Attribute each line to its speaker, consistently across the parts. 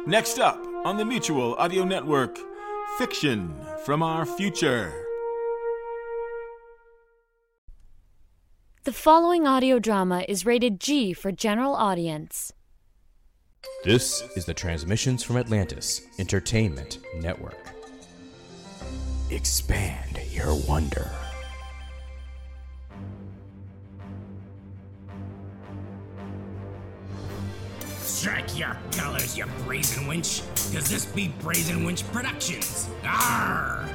Speaker 1: Next up on the Mutual Audio Network, Fiction from Our Future.
Speaker 2: The following audio drama is rated G for general audience.
Speaker 3: This is the Transmissions from Atlantis Entertainment Network. Expand your wonder.
Speaker 4: Strike your colors, you brazen winch, cause this be Brazen Winch Productions. Arr!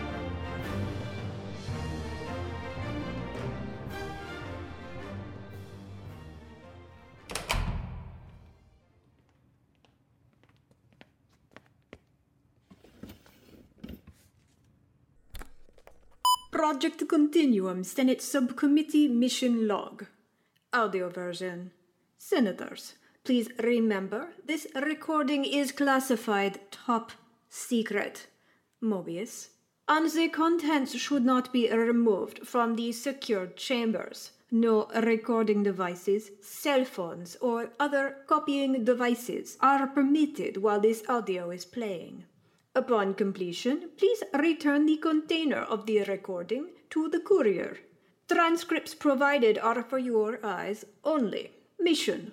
Speaker 5: Project Continuum Senate Subcommittee Mission Log. Audio version. Senators, please remember this recording is classified top secret. Mobius. And the contents should not be removed from the secured chambers. No recording devices, cell phones, or other copying devices are permitted while this audio is playing. Upon completion, please return the container of the recording to the courier. Transcripts provided are for your eyes only. Mission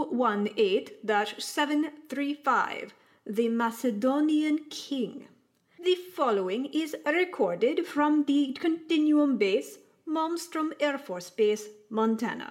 Speaker 5: 218-735, The Macedonian King. The following is recorded from the Continuum Base, Malmstrom Air Force Base, Montana.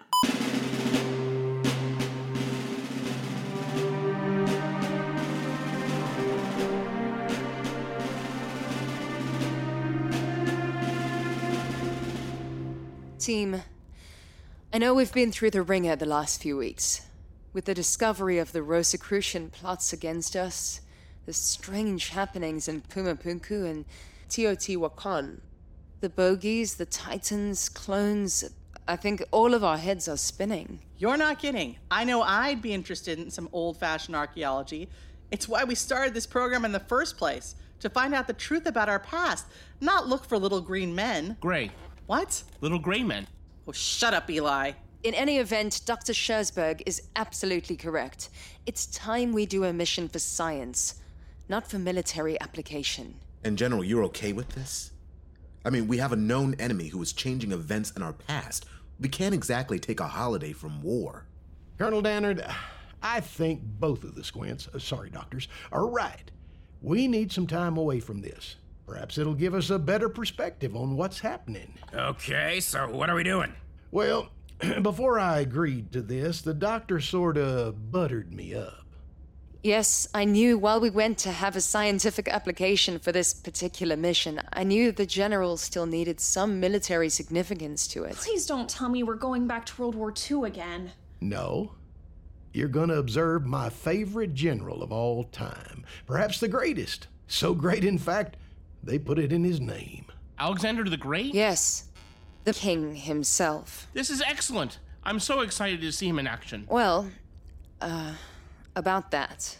Speaker 6: Team, I know we've been through the ringer the last few weeks. With the discovery of the Rosicrucian plots against us, the strange happenings in Pumapunku and Teotihuacan, the bogies, the titans, clones, I think all of our heads are spinning.
Speaker 7: You're not kidding. I know I'd be interested in some old-fashioned archaeology. It's why we started this program in the first place, to find out the truth about our past, not look for little green men.
Speaker 8: Gray.
Speaker 7: What?
Speaker 8: Little gray men.
Speaker 7: Oh, shut up, Eli.
Speaker 6: In any event, Dr. Scherzberg is absolutely correct. It's time we do a mission for science, not for military application.
Speaker 9: And General, you're okay with this? I mean, we have a known enemy who is changing events in our past. We can't exactly take a holiday from war.
Speaker 10: Colonel Dannard, I think both of the squints, doctors, are right. We need some time away from this. Perhaps it'll give us a better perspective on what's happening.
Speaker 4: Okay, so what are we doing?
Speaker 10: Well, before I agreed to this, the doctor sort of buttered me up.
Speaker 6: Yes, I knew while we went to have a scientific application for this particular mission, I knew the general still needed some military significance to it.
Speaker 11: Please don't tell me we're going back to World War II again.
Speaker 10: No. You're gonna observe my favorite general of all time. Perhaps the greatest. So great, in fact, they put it in his name.
Speaker 8: Alexander the Great?
Speaker 6: Yes, the king himself.
Speaker 8: This is excellent. I'm so excited to see him in action.
Speaker 6: Well, about that.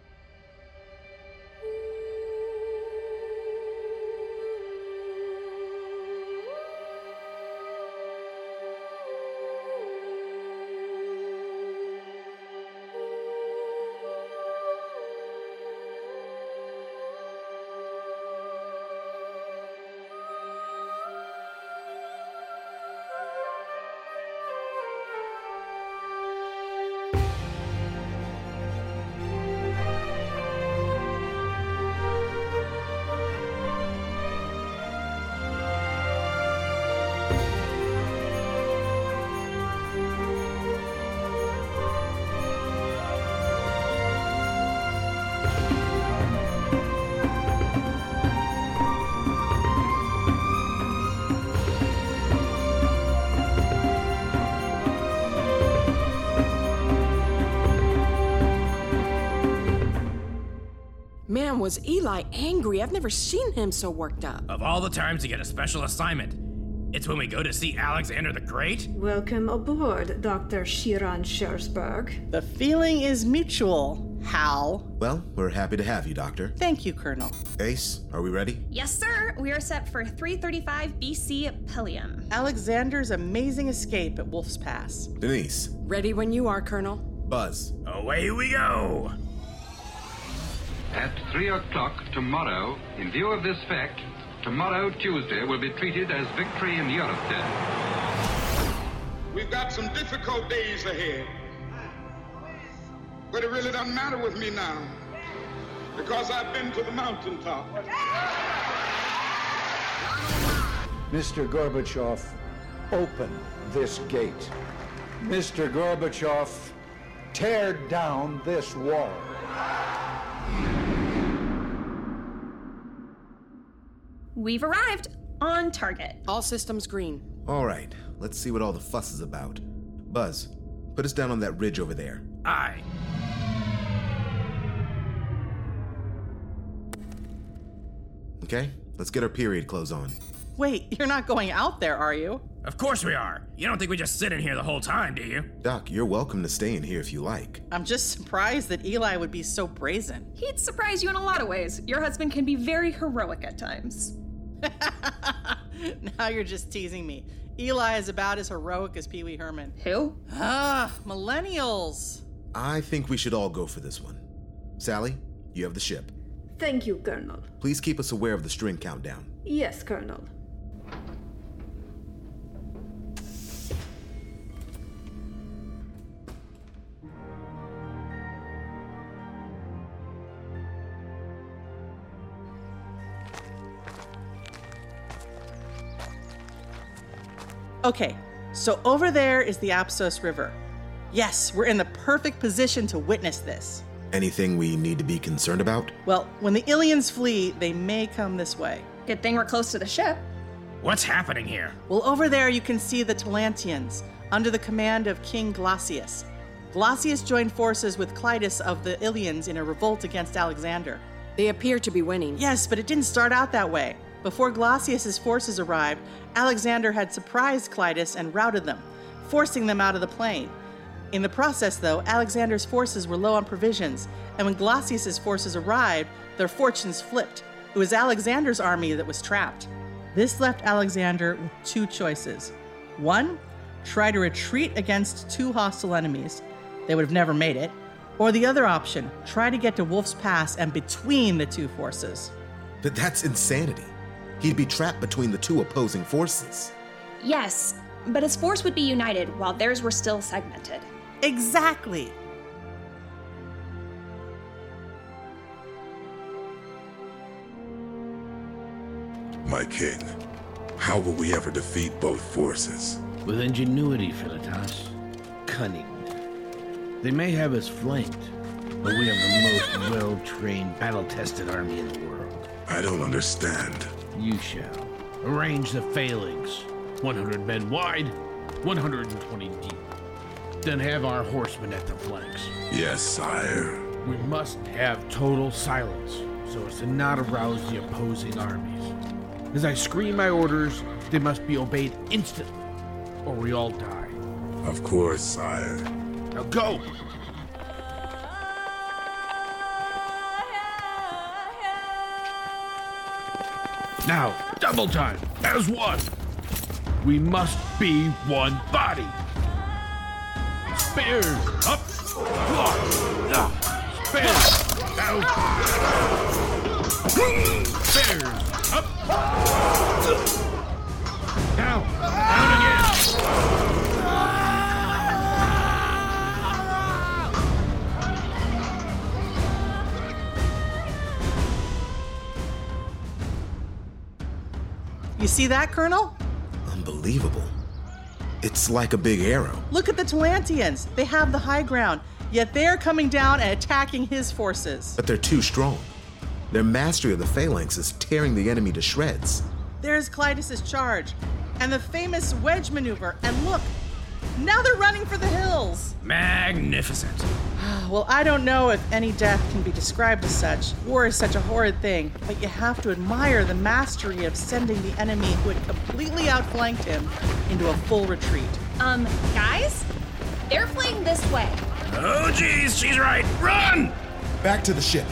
Speaker 12: Man, was Eli angry. I've never seen him so worked up.
Speaker 4: Of all the times to get a special assignment, it's when we go to see Alexander the Great?
Speaker 5: Welcome aboard, Dr. Shiran Scherzberg.
Speaker 7: The feeling is mutual, Hal.
Speaker 9: Well, we're happy to have you, Doctor.
Speaker 7: Thank you, Colonel.
Speaker 9: Ace, are we ready?
Speaker 11: Yes, sir. We are set for 335 BC Pelium.
Speaker 7: Alexander's amazing escape at Wolf's Pass.
Speaker 9: Denise.
Speaker 12: Ready when you are, Colonel.
Speaker 9: Buzz.
Speaker 4: Away we go!
Speaker 13: At 3 o'clock tomorrow, in view of this fact, tomorrow, Tuesday, will be treated as Victory in Europe Day.
Speaker 14: We've got some difficult days ahead. But it really doesn't matter with me now, because I've been to the mountaintop.
Speaker 15: Mr. Gorbachev, open this gate. Mr. Gorbachev, tear down this wall.
Speaker 11: We've arrived on target.
Speaker 12: All systems green.
Speaker 9: All right, let's see what all the fuss is about. Buzz, put us down on that ridge over there.
Speaker 4: Aye.
Speaker 9: Okay, let's get our period clothes on.
Speaker 7: Wait, you're not going out there, are you?
Speaker 4: Of course we are. You don't think we just sit in here the whole time, do you?
Speaker 9: Doc, you're welcome to stay in here if you like.
Speaker 7: I'm just surprised that Eli would be so brazen.
Speaker 11: He'd surprise you in a lot of ways. Your husband can be very heroic at times.
Speaker 7: Now you're just teasing me. Eli is about as heroic as Pee Wee Herman.
Speaker 11: Who?
Speaker 7: Millennials.
Speaker 9: I think we should all go for this one. Sally, you have the ship.
Speaker 5: Thank you, Colonel.
Speaker 9: Please keep us aware of the string countdown.
Speaker 5: Yes, Colonel.
Speaker 7: Okay, so over there is the Apsos River. Yes, we're in the perfect position to witness this.
Speaker 9: Anything we need to be concerned about?
Speaker 7: Well, when the Ilians flee, they may come this way.
Speaker 11: Good thing we're close to the ship.
Speaker 4: What's happening here?
Speaker 7: Well, over there you can see the Talantians, under the command of King Glacius. Glacius joined forces with Clitus of the Ilians in a revolt against Alexander.
Speaker 12: They appear to be winning.
Speaker 7: Yes, but it didn't start out that way. Before Glacius's forces arrived, Alexander had surprised Clitus and routed them, forcing them out of the plain. In the process, though, Alexander's forces were low on provisions, and when Glacius's forces arrived, their fortunes flipped. It was Alexander's army that was trapped. This left Alexander with two choices. One, try to retreat against two hostile enemies. They would have never made it. Or the other option, try to get to Wolf's Pass and between the two forces.
Speaker 9: But that's insanity. He'd be trapped between the two opposing forces.
Speaker 11: Yes, but his force would be united while theirs were still segmented.
Speaker 7: Exactly.
Speaker 16: My king, how will we ever defeat both forces?
Speaker 17: With ingenuity, Philetas. Cunning. They may have us flanked, but we have the most well-trained, battle-tested army in the world.
Speaker 16: I don't understand.
Speaker 17: You shall. Arrange the phalanx. 100 men wide, 120 deep. Then have our horsemen at the flanks.
Speaker 16: Yes, sire.
Speaker 17: We must have total silence, so as to not arouse the opposing armies. As I scream my orders, they must be obeyed instantly, or we all die.
Speaker 16: Of course, sire.
Speaker 17: Now go! Now, double time, as one. We must be one body. Spears up, spears out. Spears up. Now, down again.
Speaker 7: You see that, Colonel?
Speaker 9: Unbelievable. It's like a big arrow.
Speaker 7: Look at the Talantians. They have the high ground, yet they're coming down and attacking his forces.
Speaker 9: But they're too strong. Their mastery of the phalanx is tearing the enemy to shreds.
Speaker 7: There's Clitus's charge, and the famous wedge maneuver, and look, now they're running for the hills.
Speaker 4: Magnificent.
Speaker 7: Well, I don't know if any death can be described as such. War is such a horrid thing, but you have to admire the mastery of sending the enemy who had completely outflanked him into a full retreat.
Speaker 11: Guys? They're fleeing this way.
Speaker 4: Oh, geez, she's right. Run!
Speaker 9: Back to the ship.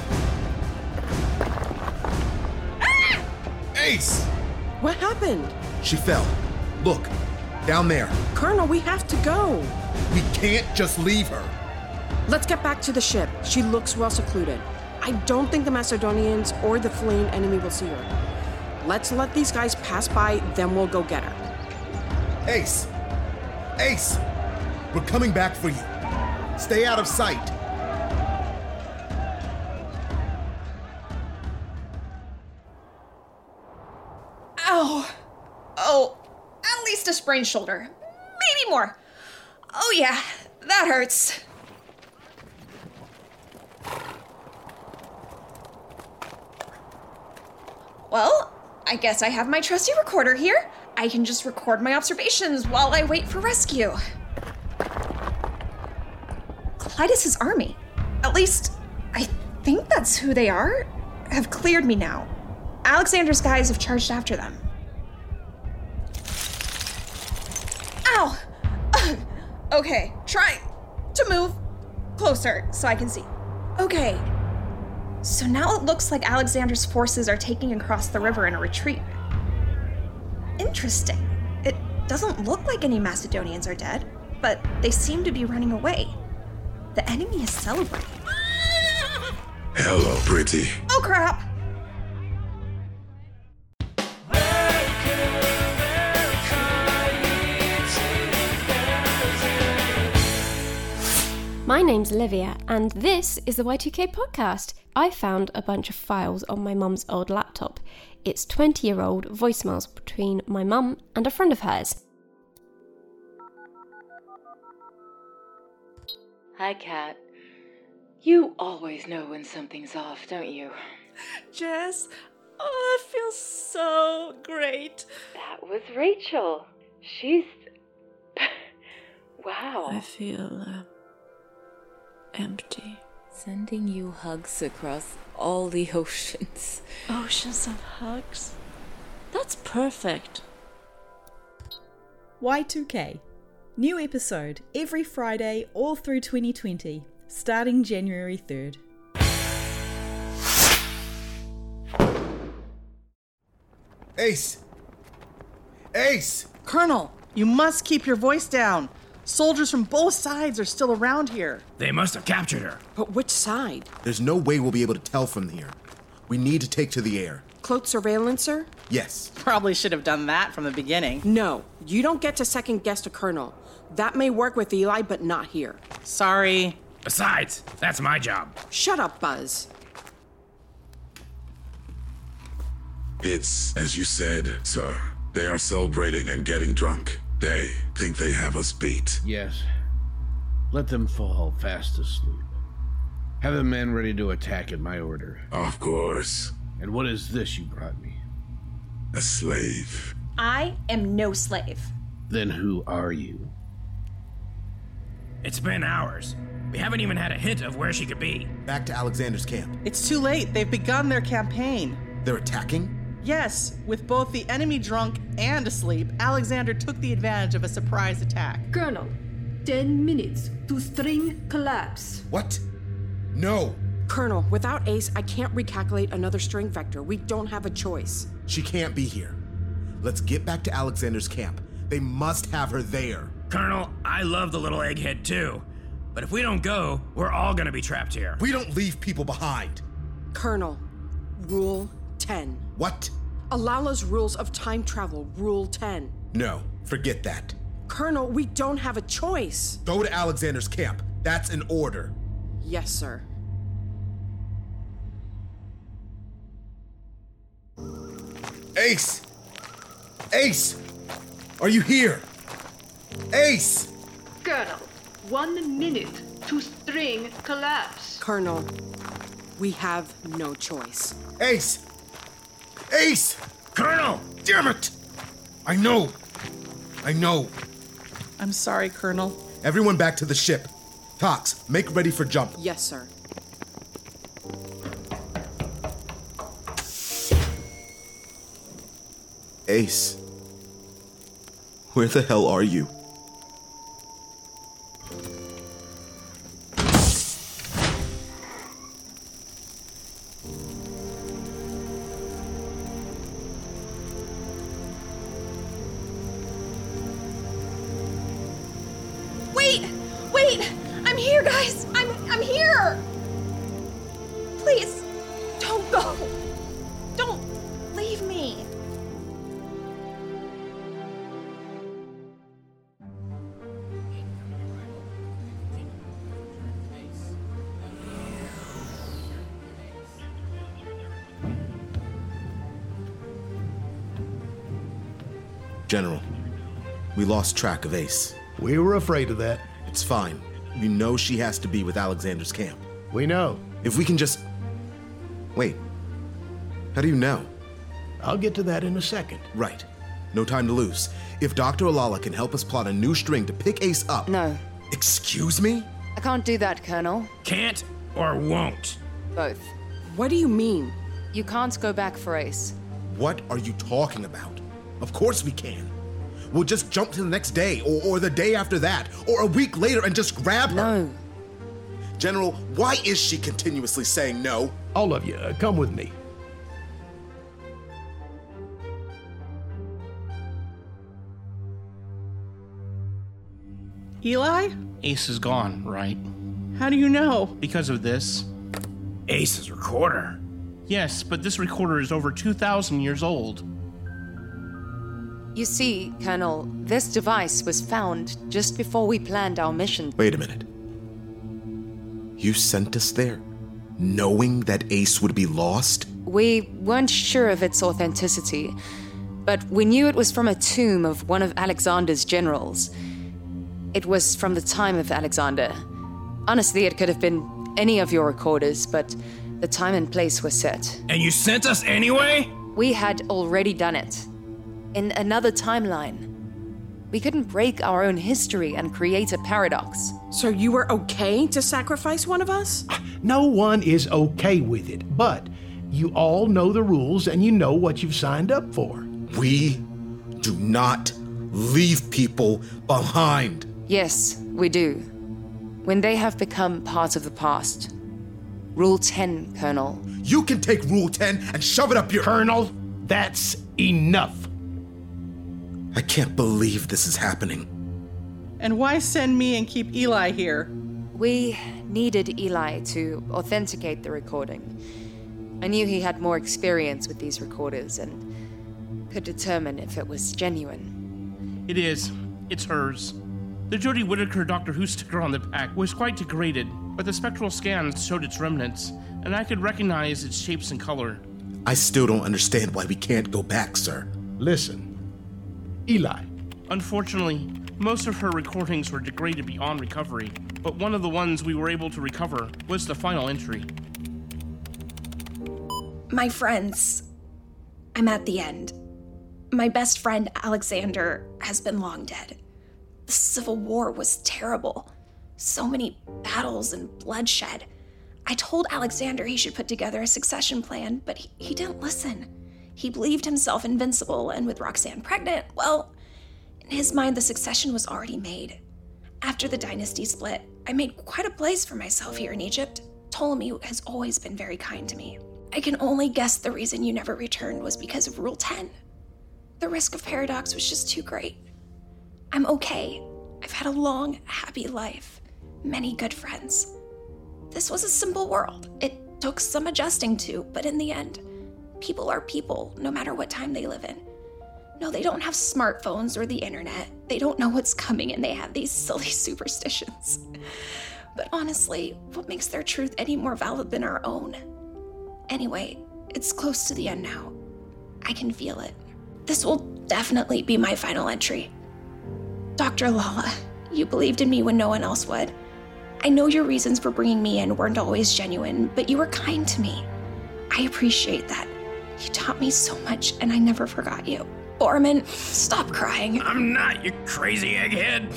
Speaker 11: Ah!
Speaker 9: Ace!
Speaker 12: What happened?
Speaker 9: She fell. Look, down there.
Speaker 12: Colonel, we have to go.
Speaker 9: We can't just leave her.
Speaker 12: Let's get back to the ship. She looks well secluded. I don't think the Macedonians or the fleeing enemy will see her. Let's let these guys pass by, then we'll go get her.
Speaker 9: Ace! Ace! We're coming back for you. Stay out of sight.
Speaker 11: Ow! Oh, at least a sprained shoulder. Maybe more. Oh yeah, that hurts. Well, I guess I have my trusty recorder here. I can just record my observations while I wait for rescue. Clytus's army, at least I think that's who they are, have cleared me now. Alexander's guys have charged after them. Ow! Okay, try to move closer so I can see. Okay. So now it looks like Alexander's forces are taking across the river in a retreat. Interesting. It doesn't look like any Macedonians are dead, but they seem to be running away. The enemy is celebrating.
Speaker 16: Hello, pretty.
Speaker 11: Oh crap!
Speaker 18: My name's Olivia, and this is the Y2K podcast. I found a bunch of files on my mum's old laptop. It's 20-year-old voicemails between my mum and a friend of hers.
Speaker 19: Hi, Kat. You always know when something's off, don't you?
Speaker 20: Jess, oh, I feel so great.
Speaker 19: That was Rachel. She's... wow.
Speaker 20: I feel... empty.
Speaker 19: Sending you hugs across all the oceans.
Speaker 20: Oceans of hugs? That's perfect.
Speaker 21: Y2K. New episode every Friday all through 2020, starting January 3rd.
Speaker 9: Ace! Ace!
Speaker 7: Colonel, you must keep your voice down. Soldiers from both sides are still around here.
Speaker 4: They must have captured her.
Speaker 12: But which side?
Speaker 9: There's no way we'll be able to tell from here. We need to take to the air.
Speaker 12: Cloak surveillance, sir?
Speaker 9: Yes.
Speaker 7: Probably should have done that from the beginning.
Speaker 12: No, you don't get to second guess a colonel. That may work with Eli, but not here.
Speaker 7: Sorry.
Speaker 4: Besides, that's my job.
Speaker 12: Shut up, Buzz.
Speaker 16: It's as you said, sir. They are celebrating and getting drunk. They think they have us beat.
Speaker 17: Yes. Let them fall fast asleep. Have the men ready to attack at my order.
Speaker 16: Of course.
Speaker 17: And what is this you brought me?
Speaker 16: A slave.
Speaker 11: I am no slave.
Speaker 17: Then who are you?
Speaker 4: It's been hours. We haven't even had a hint of where she could be.
Speaker 9: Back to Alexander's camp.
Speaker 7: It's too late. They've begun their campaign.
Speaker 9: They're attacking?
Speaker 7: Yes, with both the enemy drunk and asleep, Alexander took the advantage of a surprise attack.
Speaker 5: Colonel, 10 minutes to string collapse.
Speaker 9: What? No.
Speaker 12: Colonel, without Ace, I can't recalculate another string vector. We don't have a choice.
Speaker 9: She can't be here. Let's get back to Alexander's camp. They must have her there.
Speaker 4: Colonel, I love the little egghead too. But if we don't go, we're all gonna be trapped here.
Speaker 9: We don't leave people behind.
Speaker 12: Colonel, Rule 10.
Speaker 9: What?
Speaker 12: Alala's rules of time travel, Rule 10.
Speaker 9: No, forget that.
Speaker 12: Colonel, we don't have a choice.
Speaker 9: Go to Alexander's camp. That's an order.
Speaker 12: Yes, sir.
Speaker 9: Ace! Ace! Are you here? Ace!
Speaker 5: Colonel, 1 minute to string collapse.
Speaker 12: Colonel, we have no choice.
Speaker 9: Ace! Ace!
Speaker 4: Colonel!
Speaker 9: Damn it! I know.
Speaker 7: I'm sorry, Colonel.
Speaker 9: Everyone back to the ship. Tox, make ready for jump.
Speaker 12: Yes, sir.
Speaker 9: Ace. Where the hell are you?
Speaker 11: Wait! I'm here, guys! I'm here! Please,
Speaker 9: General, we lost track of Ace.
Speaker 10: We were afraid of that.
Speaker 9: It's fine. We know she has to be with Alexander's camp.
Speaker 10: We know.
Speaker 9: If we can just... Wait. How do you know?
Speaker 10: I'll get to that in a second.
Speaker 9: Right. No time to lose. If Dr. Alala can help us plot a new string to pick Ace up...
Speaker 6: No.
Speaker 9: Excuse me?
Speaker 6: I can't do that, Colonel.
Speaker 4: Can't or won't?
Speaker 6: Both.
Speaker 12: What do you mean?
Speaker 6: You can't go back for Ace.
Speaker 9: What are you talking about? Of course we can. We'll just jump to the next day, or the day after that, or a week later and just grab her.
Speaker 6: No.
Speaker 9: General, why is she continuously saying no?
Speaker 10: All of you, come with me.
Speaker 7: Eli?
Speaker 8: Ace is gone, right?
Speaker 7: How do you know?
Speaker 8: Because of this.
Speaker 4: Ace's recorder.
Speaker 8: Yes, but this recorder is over 2,000 years old.
Speaker 6: You see, Colonel, this device was found just before we planned our mission.
Speaker 9: Wait a minute. You sent us there, knowing that Ace would be lost?
Speaker 6: We weren't sure of its authenticity, but we knew it was from a tomb of one of Alexander's generals. It was from the time of Alexander. Honestly, it could have been any of your recorders, but the time and place were set.
Speaker 4: And you sent us anyway?
Speaker 6: We had already done it. In another timeline. We couldn't break our own history and create a paradox.
Speaker 12: So you were okay to sacrifice one of us?
Speaker 10: No one is okay with it, but you all know the rules and you know what you've signed up for.
Speaker 9: We do not leave people behind.
Speaker 6: Yes, we do. When they have become part of the past. Rule 10, Colonel.
Speaker 9: You can take Rule 10 and shove it up your...
Speaker 10: Colonel, that's enough.
Speaker 9: I can't believe this is happening.
Speaker 7: And why send me and keep Eli here?
Speaker 6: We needed Eli to authenticate the recording. I knew he had more experience with these recorders and could determine if it was genuine.
Speaker 8: It is. It's hers. The Jodie Whittaker Doctor Who sticker on the back was quite degraded, but the spectral scans showed its remnants, and I could recognize its shapes and color.
Speaker 9: I still don't understand why we can't go back, sir.
Speaker 10: Listen, Eli.
Speaker 8: Unfortunately, most of her recordings were degraded beyond recovery, but one of the ones we were able to recover was the final entry.
Speaker 11: My friends, I'm at the end. My best friend, Alexander, has been long dead. The Civil War was terrible. So many battles and bloodshed. I told Alexander he should put together a succession plan, but he didn't listen. He believed himself invincible, and with Roxanne pregnant, well, in his mind, the succession was already made. After the dynasty split, I made quite a place for myself here in Egypt. Ptolemy has always been very kind to me. I can only guess the reason you never returned was because of Rule 10. The risk of paradox was just too great. I'm okay. I've had a long, happy life. Many good friends. This was a simple world. It took some adjusting to, but in the end, people are people, no matter what time they live in. No, they don't have smartphones or the internet. They don't know what's coming, and they have these silly superstitions. But honestly, what makes their truth any more valid than our own? Anyway, it's close to the end now. I can feel it. This will definitely be my final entry. Dr. Lala, you believed in me when no one else would. I know your reasons for bringing me in weren't always genuine, but you were kind to me. I appreciate that. You taught me so much, and I never forgot you. Borman, stop crying.
Speaker 4: I'm not, you crazy egghead.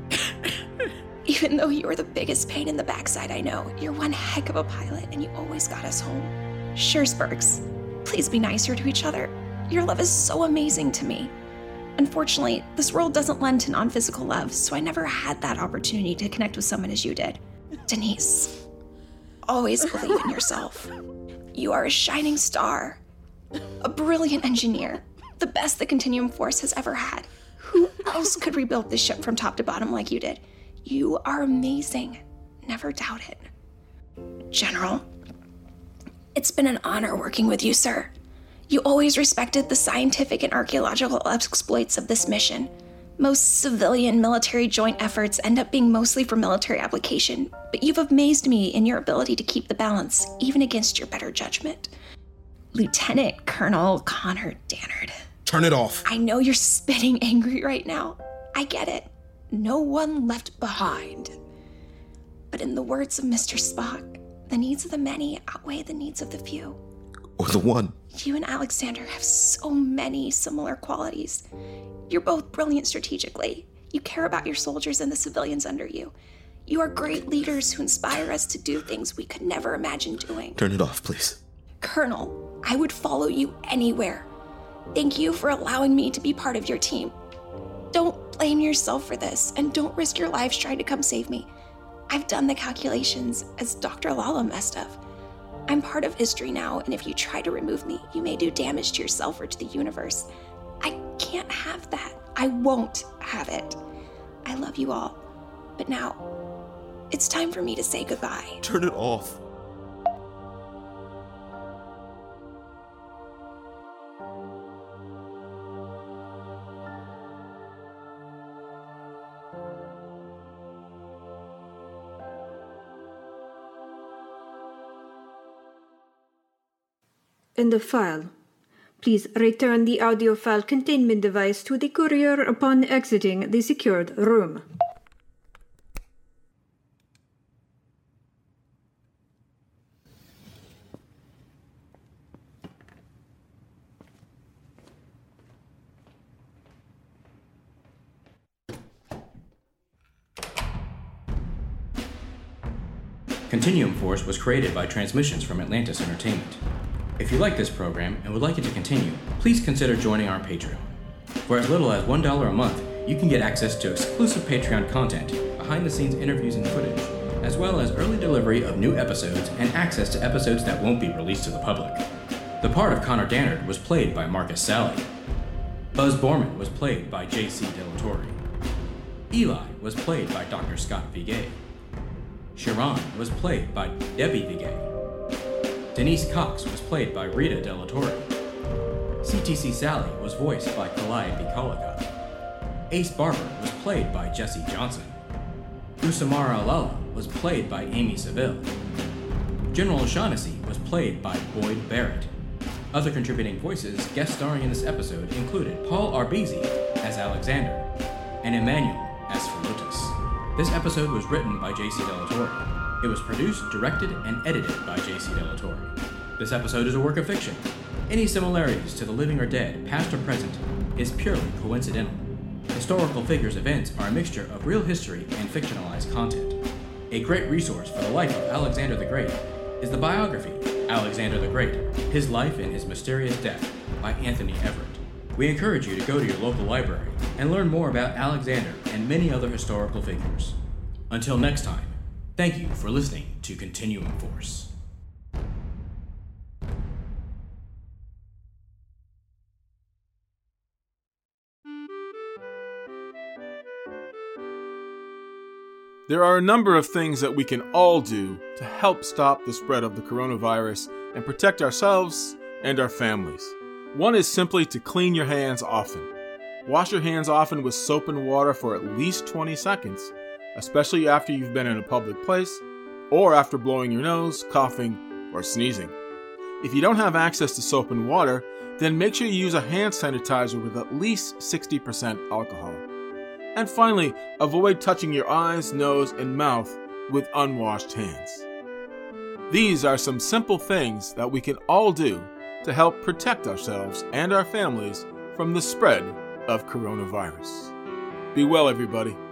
Speaker 11: Even though you were the biggest pain in the backside I know, you're one heck of a pilot, and you always got us home. Schurzbergs, please be nicer to each other. Your love is so amazing to me. Unfortunately, this world doesn't lend to non-physical love, so I never had that opportunity to connect with someone as you did. Denise, always believe in yourself. You are a shining star, a brilliant engineer, the best the Continuum Force has ever had. Who else could rebuild this ship from top to bottom like you did? You are amazing. Never doubt it. General, it's been an honor working with you, sir. You always respected the scientific and archaeological exploits of this mission. Most civilian-military joint efforts end up being mostly for military application, but you've amazed me in your ability to keep the balance, even against your better judgment. Lieutenant Colonel Connor Dannard,
Speaker 9: Turn it off.
Speaker 11: I know you're spitting angry right now. I get it. No one left behind. But in the words of Mr. Spock, the needs of the many outweigh the needs of the few.
Speaker 9: Or the one.
Speaker 11: You and Alexander have so many similar qualities. You're both brilliant strategically. You care about your soldiers and the civilians under you. You are great leaders who inspire us to do things we could never imagine doing.
Speaker 9: Turn it off, please.
Speaker 11: Colonel, I would follow you anywhere. Thank you for allowing me to be part of your team. Don't blame yourself for this, and don't risk your lives trying to come save me. I've done the calculations, as Dr. Lala must have. I'm part of history now, and if you try to remove me, you may do damage to yourself or to the universe. I can't have that. I won't have it. I love you all. But now, it's time for me to say goodbye.
Speaker 9: Turn it off.
Speaker 5: In the file, please return the audio file containment device to the courier upon exiting the secured room.
Speaker 3: Continuum Force was created by Transmissions from Atlantis Entertainment. If you like this program and would like it to continue, please consider joining our Patreon. For as little as $1 a month, you can get access to exclusive Patreon content, behind-the-scenes interviews and footage, as well as early delivery of new episodes and access to episodes that won't be released to the public. The part of Connor Dannard was played by Marcus Sally. Buzz Borman was played by J.C. Delatorre. Eli was played by Dr. Scott Vigay. Sharon was played by Debbie Vigay. Denise Cox was played by Rita Delatorre. CTC Sally was voiced by Calliope Collicott. Ace Barber was played by Jesse Johnson. Usamara Alala was played by Amy Seville. General O'Shaughnessy was played by Boyd Barrett. Other contributing voices guest starring in this episode included Paul Arbezi as Alexander and Emmanuel as Philotas. This episode was written by J.C. Delatorre. It was produced, directed, and edited by J.C. Delatorre. This episode is a work of fiction. Any similarities to the living or dead, past or present, is purely coincidental. Historical figures' events are a mixture of real history and fictionalized content. A great resource for the life of Alexander the Great is the biography, Alexander the Great, His Life and His Mysterious Death, by Anthony Everett. We encourage you to go to your local library and learn more about Alexander and many other historical figures. Until next time, thank you for listening to Continuum Force.
Speaker 1: There are a number of things that we can all do to help stop the spread of the coronavirus and protect ourselves and our families. One is simply to clean your hands often. Wash your hands often with soap and water for at least 20 seconds, especially after you've been in a public place or after blowing your nose, coughing, or sneezing. If you don't have access to soap and water, then make sure you use a hand sanitizer with at least 60% alcohol. And finally, avoid touching your eyes, nose, and mouth with unwashed hands. These are some simple things that we can all do to help protect ourselves and our families from the spread of coronavirus. Be well, everybody.